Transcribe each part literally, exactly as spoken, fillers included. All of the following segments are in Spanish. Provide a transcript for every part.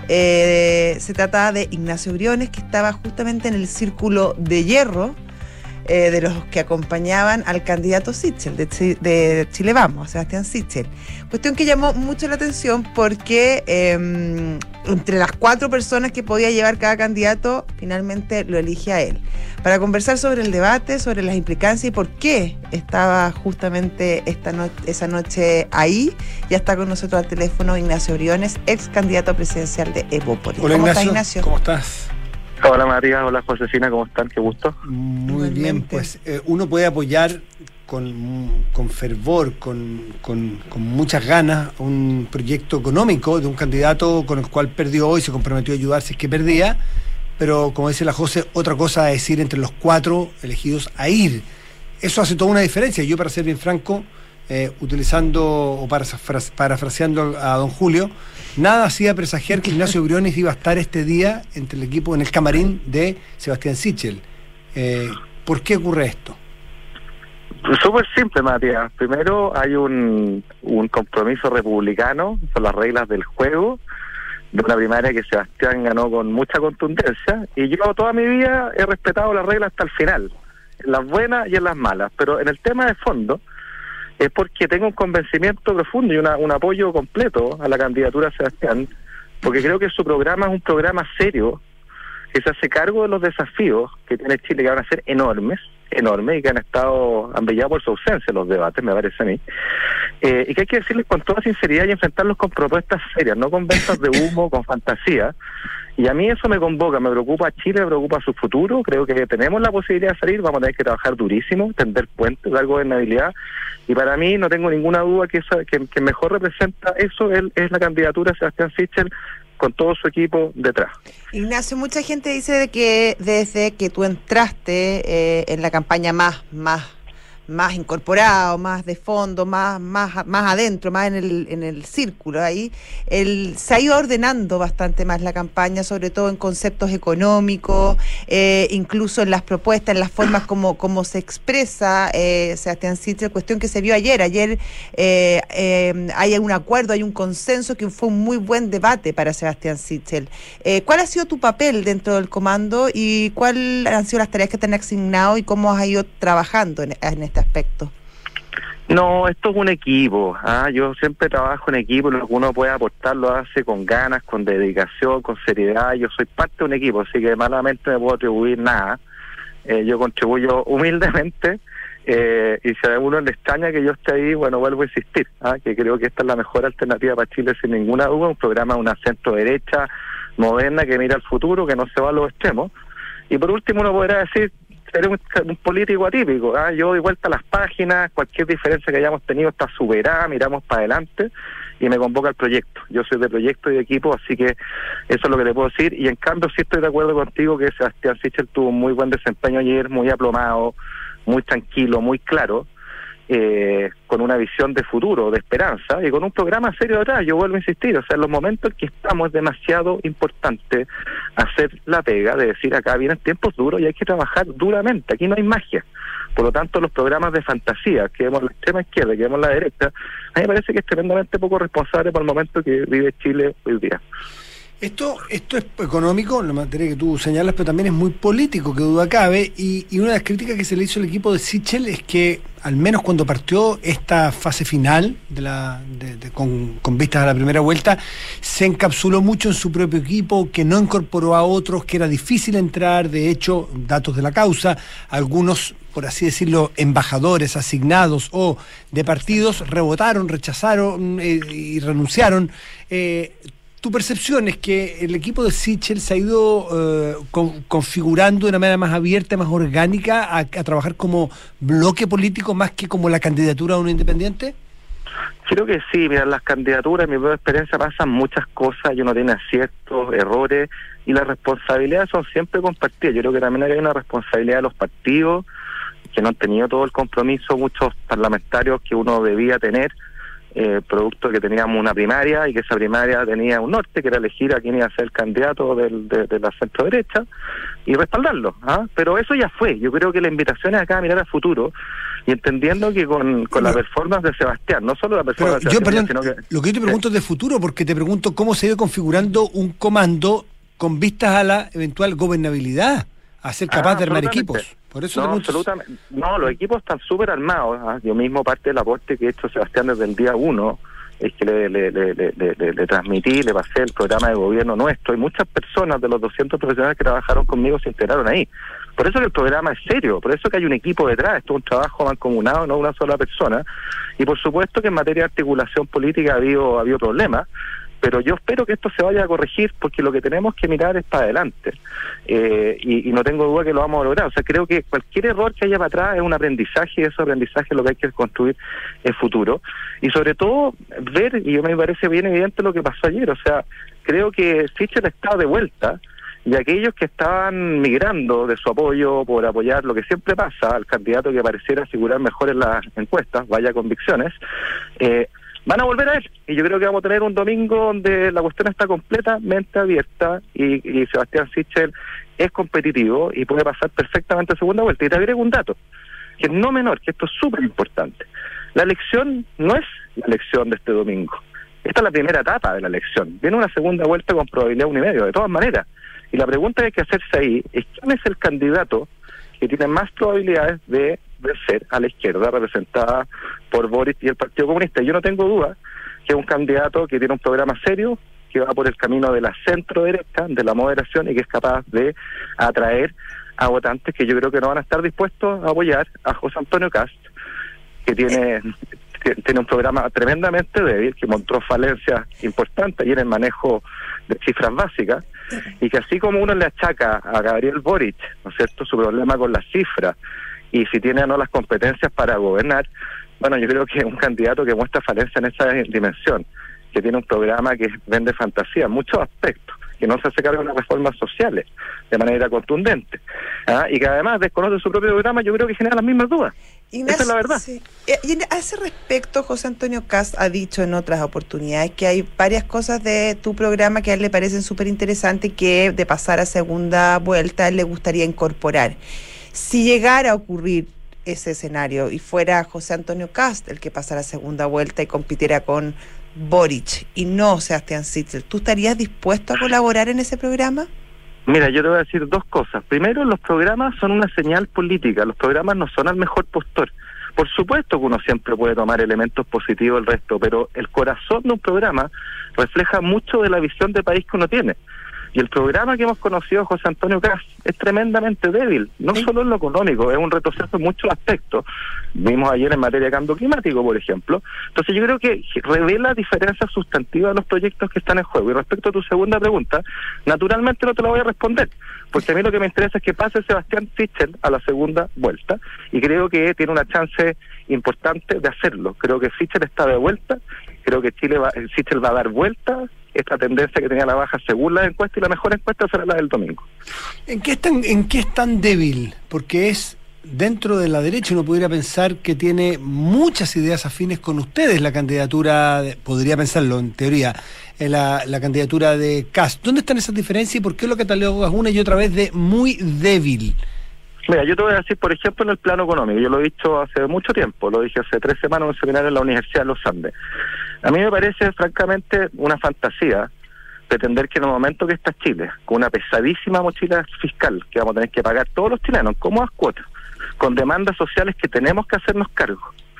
Eh, se trataba de Ignacio Briones, que estaba justamente en el círculo de hierro eh, de los que acompañaban al candidato Sichel, de, de Chile Vamos, Sebastián Sichel. Cuestión que llamó mucho la atención porque eh, entre las cuatro personas que podía llevar cada candidato, finalmente lo elige a él. Para conversar sobre el debate, sobre las implicancias y por qué estaba justamente esta no- esa noche ahí, ya está con nosotros al teléfono Ignacio Briones, ex candidato presidencial de Evópolis. Hola, ¿Cómo Ignacio, estás, Ignacio? ¿Cómo estás? Hola María, hola Josefina, ¿cómo están? Qué gusto. Muy Igualmente. bien, pues eh, uno puede apoyar con, con fervor, con, con, con muchas ganas, un proyecto económico de un candidato con el cual perdió y se comprometió a ayudar si es que perdía, pero como dice la José, otra cosa es ir entre los cuatro elegidos a ir. Eso hace toda una diferencia. Yo, para ser bien franco, eh, utilizando o parafras- parafraseando a don Julio, nada hacía presagiar que Ignacio Briones iba a estar este día entre el equipo en el camarín de Sebastián Sichel. Eh, ¿Por qué ocurre esto? Súper simple, Matías. Primero hay un, un compromiso republicano, son las reglas del juego, de una primaria que Sebastián ganó con mucha contundencia, y yo toda mi vida he respetado las reglas hasta el final, en las buenas y en las malas, pero en el tema de fondo es porque tengo un convencimiento profundo y una, un apoyo completo a la candidatura de Sebastián, porque creo que su programa es un programa serio, que se hace cargo de los desafíos que tiene Chile, que van a ser enormes, enormes, y que han estado, han brillado por su ausencia en los debates, me parece a mí, eh, y que hay que decirles con toda sinceridad y enfrentarlos con propuestas serias, no con ventas de humo, con fantasía. Y a mí eso me convoca, me preocupa a Chile, me preocupa su futuro. Creo que tenemos la posibilidad de salir, vamos a tener que trabajar durísimo, tender puentes, dar gobernabilidad, y para mí no tengo ninguna duda que esa, que, que mejor representa eso es, es la candidatura de Sebastián Sichel, con todo su equipo detrás. Ignacio, mucha gente dice de que desde que tú entraste eh, en la campaña más, más, más incorporado, más de fondo, más, más, más adentro, más en el, en el círculo ahí, el, se ha ido ordenando bastante más la campaña, sobre todo en conceptos económicos, eh, incluso en las propuestas, en las formas como, como se expresa eh, Sebastián Sichel, cuestión que se vio ayer. Ayer eh, eh, hay un acuerdo, hay un consenso que fue un muy buen debate para Sebastián Sichel. Eh, ¿Cuál ha sido tu papel dentro del comando y cuáles han sido las tareas que te han asignado y cómo has ido trabajando en, en este aspecto? No, esto es un equipo. ¿ah? Yo siempre trabajo en equipo, lo que uno puede aportar lo hace con ganas, con dedicación, con seriedad. Yo soy parte de un equipo, así que malamente no puedo atribuir nada. Eh, yo contribuyo humildemente, eh, y si a uno le extraña que yo esté ahí, bueno, vuelvo a insistir, ¿ah? que creo que esta es la mejor alternativa para Chile sin ninguna duda, un programa de una centro derecha moderna que mira al futuro, que no se va a los extremos. Y por último uno podrá decir, eres un, un político atípico, ¿ah? yo doy vuelta a las páginas, cualquier diferencia que hayamos tenido está superada, miramos para adelante y me convoca el proyecto. Yo soy de proyecto y de equipo, así que eso es lo que te puedo decir. Y en cambio sí estoy de acuerdo contigo que Sebastián Sichel tuvo un muy buen desempeño ayer, muy aplomado, muy tranquilo, muy claro, eh, con una visión de futuro, de esperanza y con un programa serio detrás. Yo vuelvo a insistir, o sea, en los momentos en que estamos es demasiado importante hacer la pega de decir acá vienen tiempos duros y hay que trabajar duramente, aquí no hay magia. Por lo tanto, los programas de fantasía que vemos en la extrema izquierda, que vemos en la derecha, a mí me parece que es tremendamente poco responsable por el momento que vive Chile hoy día. Esto, esto es económico, en la materia que tú señalas, pero también es muy político, que duda cabe, y, y una de las críticas que se le hizo al equipo de Sichel es que, al menos cuando partió esta fase final, de la de, de, con, con vistas a la primera vuelta, se encapsuló mucho en su propio equipo, que no incorporó a otros, que era difícil entrar. De hecho, datos de la causa, algunos, por así decirlo, embajadores asignados o de partidos rebotaron, rechazaron eh, y renunciaron. Eh, ¿Tu percepción es que el equipo de Sichel se ha ido eh, con, configurando de una manera más abierta, más orgánica, a, a trabajar como bloque político más que como la candidatura de un independiente? Creo que sí, mira, las candidaturas, en mi propia experiencia, pasan muchas cosas y uno tiene aciertos, errores, y las responsabilidades son siempre compartidas. Yo creo que también hay una responsabilidad de los partidos, que no han tenido todo el compromiso, muchos parlamentarios que uno debía tener, eh, producto que teníamos una primaria y que esa primaria tenía un norte, que era elegir a quién iba a ser el candidato del, de, de la centro derecha y respaldarlo, ¿ah? Pero eso ya fue. Yo creo que la invitación es acá a mirar al futuro y entendiendo que con, con la performance de Sebastián, no solo la performance Pero de yo, Sebastián, perdón, sino que... lo que yo te pregunto es de futuro, porque te pregunto cómo se ha ido configurando un comando con vistas a la eventual gobernabilidad, a ser capaz ah, de armar equipos. Por eso no, te pregunto... absolutamente. No, los equipos están súper armados. ¿ah? Yo mismo, parte del aporte que he hecho Sebastián desde el día uno, es que le, le, le, le, le, le transmití, le pasé el programa de gobierno nuestro, y muchas personas de los doscientos profesionales que trabajaron conmigo se integraron ahí. Por eso que el programa es serio, por eso que hay un equipo detrás, esto es un trabajo mancomunado, no una sola persona, y por supuesto que en materia de articulación política ha habido, ha habido problemas, pero yo espero que esto se vaya a corregir, porque lo que tenemos que mirar es para adelante, eh, y, y no tengo duda que lo vamos a lograr. O sea, creo que cualquier error que haya para atrás es un aprendizaje, y ese aprendizaje es lo que hay que construir en futuro, y sobre todo ver, y me parece bien evidente lo que pasó ayer, o sea, creo que Sichel está de vuelta, y aquellos que estaban migrando de su apoyo por apoyar lo que siempre pasa al candidato que pareciera figurar mejor en las encuestas, vaya convicciones, eh, van a volver a él, y yo creo que vamos a tener un domingo donde la cuestión está completamente abierta y, y Sebastián Sichel es competitivo y puede pasar perfectamente a segunda vuelta. Y te agrego un dato, que es no menor, que esto es súper importante. La elección no es la elección de este domingo. Esta es la primera etapa de la elección. Viene una segunda vuelta con probabilidad uno y medio, de todas maneras. Y la pregunta que hay que hacerse ahí es quién es el candidato que tiene más probabilidades de vencer a la izquierda representada por Boric y el Partido Comunista. Y yo no tengo duda que es un candidato que tiene un programa serio, que va por el camino de la centro derecha, de la moderación, y que es capaz de atraer a votantes que yo creo que no van a estar dispuestos a apoyar a José Antonio Kast, que tiene tiene un programa tremendamente débil, que mostró falencias importantes y en el manejo de cifras básicas, y que así como uno le achaca a Gabriel Boric, ¿no es cierto?, su problema con las cifras y si tiene o no las competencias para gobernar, bueno, yo creo que es un candidato que muestra falencia en esa dimensión, que tiene un programa que vende fantasía en muchos aspectos, que no se hace cargo de las reformas sociales de manera contundente, ¿ah? Y que además desconoce su propio programa. Yo creo que genera las mismas dudas. Ignacio, esa es la verdad. Sí. Y a ese respecto, José Antonio Kast ha dicho en otras oportunidades que hay varias cosas de tu programa que a él le parecen súper interesantes y que de pasar a segunda vuelta a él le gustaría incorporar. Si llegara a ocurrir ese escenario y fuera José Antonio Kast el que pasara a segunda vuelta y compitiera con Boric y no Sebastián Sichel, ¿tú estarías dispuesto a colaborar en ese programa? Mira, yo te voy a decir dos cosas. Primero, los programas son una señal política. Los programas no son al mejor postor. Por supuesto que uno siempre puede tomar elementos positivos del resto, pero el corazón de un programa refleja mucho de la visión de país que uno tiene. Y el programa que hemos conocido, José Antonio Kast, es tremendamente débil, no ¿Sí? solo en lo económico, es un retroceso en muchos aspectos. Vimos ayer en materia de cambio climático, por ejemplo. Entonces yo creo que revela diferencias sustantivas de los proyectos que están en juego. Y respecto a tu segunda pregunta, naturalmente no te la voy a responder, porque a mí lo que me interesa es que pase Sebastián Sichel a la segunda vuelta, y creo que tiene una chance importante de hacerlo. Creo que Sichel está de vuelta, creo que Chile va, Sichel va a dar vuelta esta tendencia que tenía la baja según la encuesta, y la mejor encuesta será la del domingo. ¿En qué es tan, en qué es tan débil? Porque es dentro de la derecha, uno pudiera pensar que tiene muchas ideas afines con ustedes la candidatura, de, podría pensarlo en teoría, en la, la candidatura de Kast. ¿Dónde están esas diferencias y por qué lo catalogas una y otra vez de muy débil? Mira, yo te voy a decir, por ejemplo, en el plano económico, yo lo he dicho hace mucho tiempo, lo dije hace tres semanas en un seminario en la Universidad de los Andes. A mí me parece, francamente, una fantasía pretender que en el momento que está Chile, con una pesadísima mochila fiscal que vamos a tener que pagar todos los chilenos, como a cuotas, con demandas sociales que tenemos que hacernos cargo,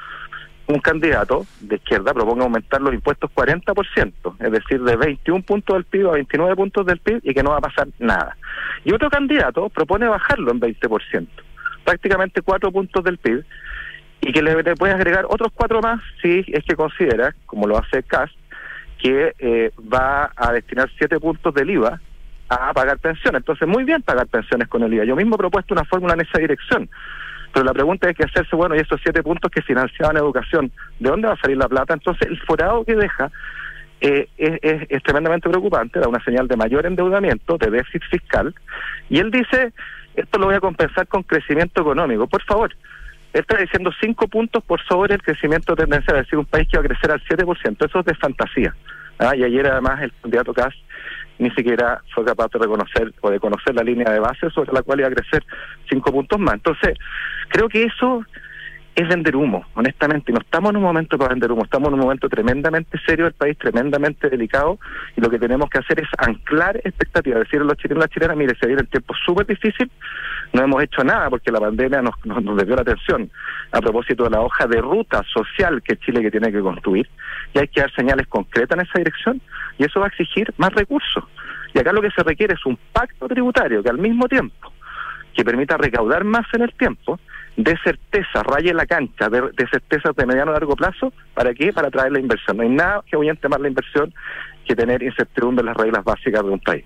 un candidato de izquierda proponga aumentar los impuestos cuarenta por ciento, es decir, de veintiún puntos del P I B a veintinueve puntos del P I B, y que no va a pasar nada. Y otro candidato propone bajarlo en veinte por ciento, prácticamente cuatro puntos del P I B, y que le, le puede agregar otros cuatro más si es que considera, como lo hace Kast, que eh, va a destinar siete puntos del I V A a pagar pensiones. Entonces, muy bien pagar pensiones con el I V A. Yo mismo he propuesto una fórmula en esa dirección. Pero la pregunta es que hacerse, bueno, y esos siete puntos que financiaban educación, ¿de dónde va a salir la plata? Entonces, el forado que deja eh, es, es, es tremendamente preocupante, da una señal de mayor endeudamiento, de déficit fiscal, y él dice, esto lo voy a compensar con crecimiento económico. Por favor, Él está diciendo cinco puntos por sobre el crecimiento tendencial, es decir, un país que va a crecer al siete por ciento. Eso es de fantasía. ¿Ah? Y ayer además el candidato Kast ni siquiera fue capaz de reconocer o de conocer la línea de base sobre la cual iba a crecer cinco puntos más. Entonces, creo que eso es vender humo, honestamente. No estamos en un momento para vender humo, estamos en un momento tremendamente serio del país, tremendamente delicado, y lo que tenemos que hacer es anclar expectativas, decirle a los chilenos y las chilenas, mire, se viene el tiempo súper difícil, no hemos hecho nada porque la pandemia nos, nos, nos desvió la atención a propósito de la hoja de ruta social que Chile que tiene que construir, y hay que dar señales concretas en esa dirección, y eso va a exigir más recursos. Y acá lo que se requiere es un pacto tributario que al mismo tiempo que permita recaudar más en el tiempo, de certeza, raye la cancha, de, de certezas de mediano a largo plazo. ¿Para qué? Para traer la inversión. No hay nada que ahuyente más la inversión que tener incertidumbre en las reglas básicas de un país.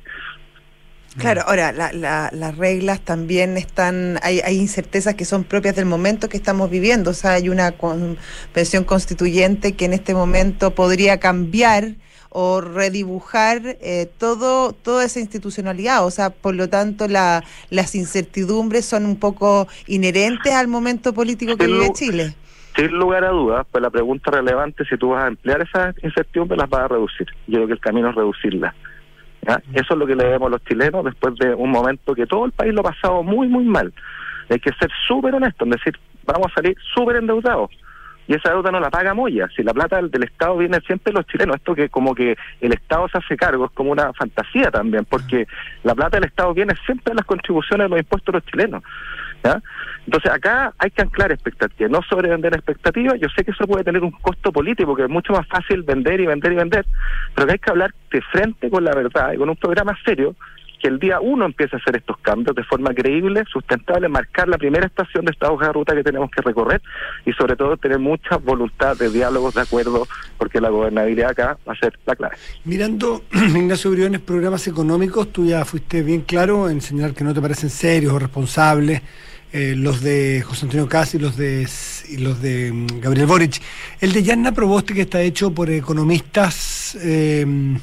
Claro, ahora, la, la, las reglas también están, hay, hay incertezas que son propias del momento que estamos viviendo. O sea, hay una convención constituyente que en este momento podría cambiar o redibujar eh, todo toda esa institucionalidad. O sea, por lo tanto, la, las incertidumbres son un poco inherentes al momento político que sin vive lu- Chile. Sin lugar a dudas, pues la pregunta relevante, si tú vas a emplear esas incertidumbres, las vas a reducir. Yo creo que el camino es reducirlas. ¿Ya? Eso es lo que le debemos a los chilenos después de un momento que todo el país lo ha pasado muy, muy mal. Hay que ser súper honesto, es decir, vamos a salir súper endeudados. Y esa deuda no la paga Moya. Si la plata del, del Estado viene siempre los chilenos, esto que como que el Estado se hace cargo es como una fantasía también, porque la plata del Estado viene siempre de las contribuciones de los impuestos de los chilenos. ¿Ya? Entonces acá hay que anclar expectativas, no sobrevender expectativas. Yo sé que eso puede tener un costo político, que es mucho más fácil vender y vender y vender, pero que hay que hablar de frente con la verdad y con un programa serio, que el día uno empiece a hacer estos cambios de forma creíble, sustentable, marcar la primera estación de esta hoja de ruta que tenemos que recorrer, y sobre todo tener mucha voluntad de diálogos, de acuerdo, porque la gobernabilidad acá va a ser la clave. Mirando, Ignacio Briones, programas económicos, tú ya fuiste bien claro en señalar que no te parecen serios o responsables eh, los de José Antonio Kast y los de y los de um, Gabriel Boric. El de Yanna Proboste, que está hecho por economistas eh,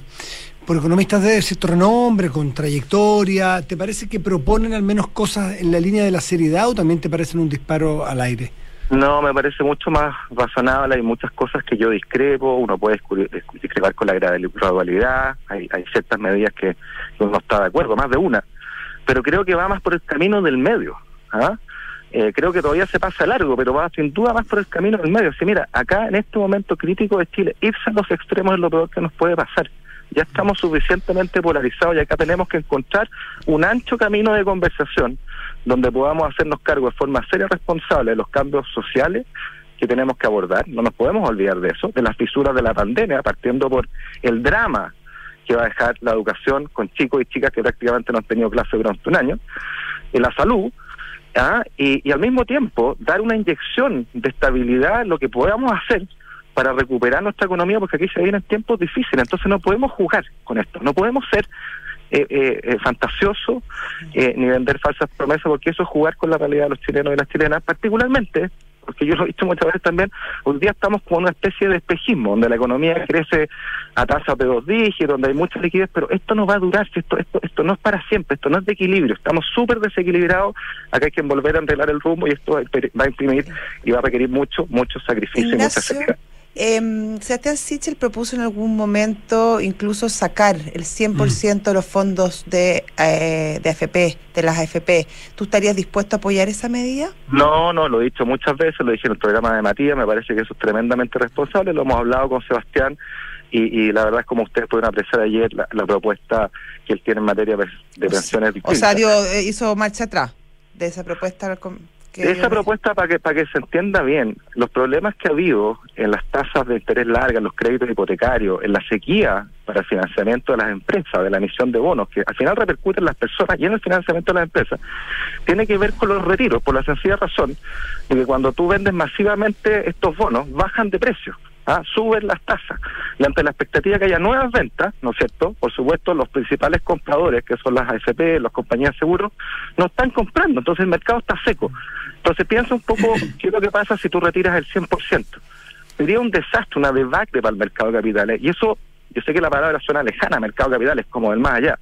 por economistas de cierto renombre, con trayectoria, ¿te parece que proponen al menos cosas en la línea de la seriedad o también te parecen un disparo al aire? No, me parece mucho más razonable. Hay muchas cosas que yo discrepo. Uno puede discrepar con la gradualidad. Hay, hay ciertas medidas que uno está de acuerdo, más de una. Pero creo que va más por el camino del medio. ¿Ah? Eh, creo que todavía se pasa largo, pero va sin duda más por el camino del medio. Sí, mira, acá en este momento crítico de Chile, irse a los extremos es lo peor que nos puede pasar. Ya estamos suficientemente polarizados y acá tenemos que encontrar un ancho camino de conversación donde podamos hacernos cargo de forma seria y responsable de los cambios sociales que tenemos que abordar. No nos podemos olvidar de eso, de las fisuras de la pandemia, partiendo por el drama que va a dejar la educación con chicos y chicas que prácticamente no han tenido clase durante un año, en la salud, ¿ah? y, y al mismo tiempo dar una inyección de estabilidad en lo que podamos hacer para recuperar nuestra economía, porque aquí se vienen tiempos difíciles. Entonces no podemos jugar con esto, no podemos ser eh, eh, eh, fantasiosos eh, ni vender falsas promesas, porque eso es jugar con la realidad de los chilenos y las chilenas, particularmente, porque yo lo he dicho muchas veces también, hoy día estamos como en una especie de espejismo, donde la economía crece a tasas de dos dígitos, donde hay mucha liquidez, pero esto no va a durar, esto esto esto no es para siempre, esto no es de equilibrio, estamos súper desequilibrados, acá hay que volver a enreglar el rumbo y esto va a imprimir y va a requerir mucho, mucho sacrificio. Ignacio, y mucha seriedad. Eh, Sebastián Sichel propuso en algún momento incluso sacar el cien por ciento de los fondos de, eh, de A F P, de las A F P. ¿Tú estarías dispuesto a apoyar esa medida? No, no, lo he dicho muchas veces, lo dije en el programa de Matías, me parece que eso es tremendamente responsable, lo hemos hablado con Sebastián y, y la verdad es como ustedes pudieron apreciar ayer la, la propuesta que él tiene en materia de pensiones o distintas. O sea, dio, hizo marcha atrás de esa propuesta. Que esa propuesta, para que para que se entienda bien, los problemas que ha habido en las tasas de interés largas, en los créditos hipotecarios, en la sequía para el financiamiento de las empresas, de la emisión de bonos, que al final repercuten en las personas y en el financiamiento de las empresas, tiene que ver con los retiros, por la sencilla razón de que cuando tú vendes masivamente estos bonos, bajan de precio. ¿Ah? Suben las tasas y ante la expectativa que haya nuevas ventas, ¿no es cierto? Por supuesto, los principales compradores, que son las A F P, las compañías de seguros, no están comprando, entonces el mercado está seco. Entonces piensa un poco qué es lo que pasa si tú retiras el cien por ciento. Sería un desastre, una debacle para el mercado de capitales, y eso, yo sé que la palabra suena lejana, mercado de capitales, como del más allá,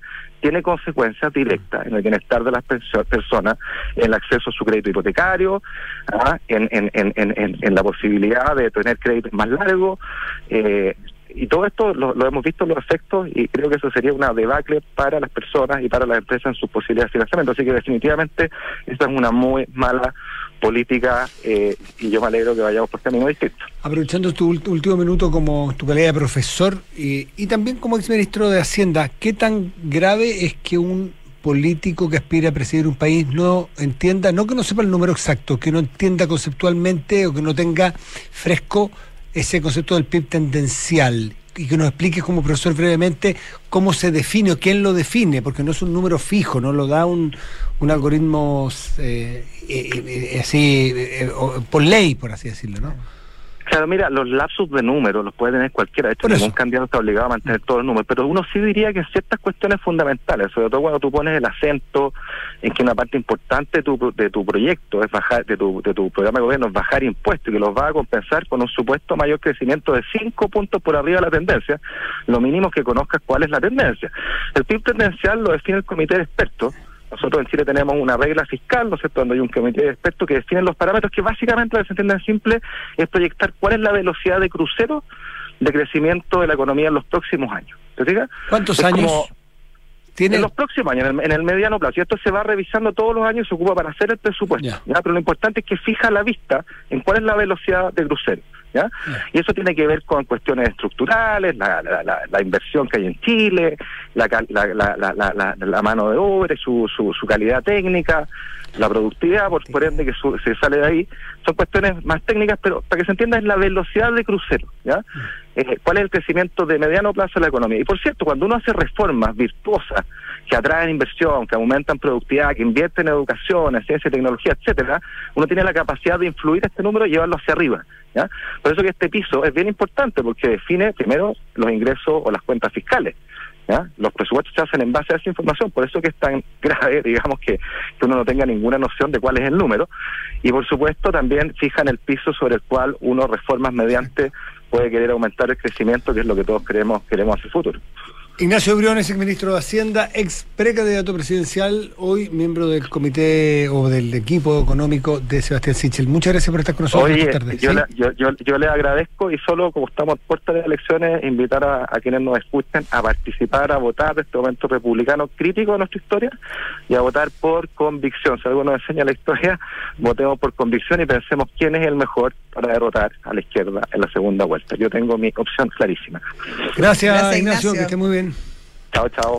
tiene consecuencias directas en el bienestar de las perso- personas, en el acceso a su crédito hipotecario, ¿ah? en, en, en, en, en la posibilidad de tener créditos más largos, eh, y todo esto lo, lo hemos visto los efectos, y creo que eso sería una debacle para las personas y para las empresas en sus posibilidades de financiamiento. Así que definitivamente esta es una muy mala política, eh, y yo me alegro que vayamos por camino distinto. Aprovechando tu último minuto como tu calidad de profesor y, y también como exministro de Hacienda, ¿qué tan grave es que un político que aspira a presidir un país no entienda, no que no sepa el número exacto, que no entienda conceptualmente o que no tenga fresco ese concepto del P I B tendencial, y que nos explique como profesor brevemente cómo se define o quién lo define, porque no es un número fijo, no lo da un, un algoritmo eh, eh, eh, así eh, por ley, por así decirlo, ¿no? Claro, mira, los lapsus de números los puede tener cualquiera. De hecho, ningún candidato está obligado a mantener todos los números, pero uno sí diría que ciertas cuestiones fundamentales, sobre todo cuando tú pones el acento en que una parte importante de tu, de tu proyecto es bajar, de tu, de tu programa de gobierno es bajar impuestos, y que los va a compensar con un supuesto mayor crecimiento de cinco puntos por arriba de la tendencia, lo mínimo es que conozcas cuál es la tendencia. El P I B tendencial lo define el comité de expertos. Nosotros en Chile tenemos una regla fiscal, ¿no es cierto?, donde hay un comité de expertos que definen los parámetros, que básicamente, para que se entienda simple, es proyectar cuál es la velocidad de crucero de crecimiento de la economía en los próximos años. ¿Te fijas? ¿Cuántos es años como, tiene? En los próximos años, en el, en el mediano plazo. Y esto se va revisando todos los años y se ocupa para hacer el presupuesto. Yeah. ¿ya? Pero lo importante es que fija la vista en cuál es la velocidad de crucero. ¿Ya? Yeah. Y eso tiene que ver con cuestiones estructurales, la, la, la, la inversión que hay en Chile, la, la, la, la, la, la mano de obra, su, su, su calidad técnica, la productividad, por, por ende que su, se sale de ahí. Son cuestiones más técnicas, pero para que se entienda es la velocidad de crucero. ¿Ya? Eh, ¿Cuál es el crecimiento de mediano plazo de la economía? Y por cierto, cuando uno hace reformas virtuosas que atraen inversión, que aumentan productividad, que invierten en educación, en ciencia y tecnología, etcétera, uno tiene la capacidad de influir este número y llevarlo hacia arriba. ¿Ya? Por eso que este piso es bien importante, porque define primero los ingresos o las cuentas fiscales. ¿Ya? Los presupuestos se hacen en base a esa información, por eso que es tan grave, digamos, que, que uno no tenga ninguna noción de cuál es el número. Y por supuesto también fijan el piso sobre el cual uno reformas mediante puede querer aumentar el crecimiento, que es lo que todos queremos queremos hacia el futuro. Ignacio Briones, ex ministro de Hacienda, ex precandidato presidencial, hoy miembro del comité o del equipo económico de Sebastián Sichel. Muchas gracias por estar con nosotros Oye, esta tarde. Yo, ¿Sí? le, yo, yo, yo le agradezco, y solo como estamos a puertas de elecciones, invitar a, a quienes nos escuchen a participar, a votar de este momento republicano crítico de nuestra historia, y a votar por convicción. Si algo nos enseña la historia, votemos por convicción y pensemos quién es el mejor para derrotar a la izquierda en la segunda vuelta. Yo tengo mi opción clarísima. Gracias, Gracias, Ignacio, Ignacio. que esté muy bien. Chao, chao.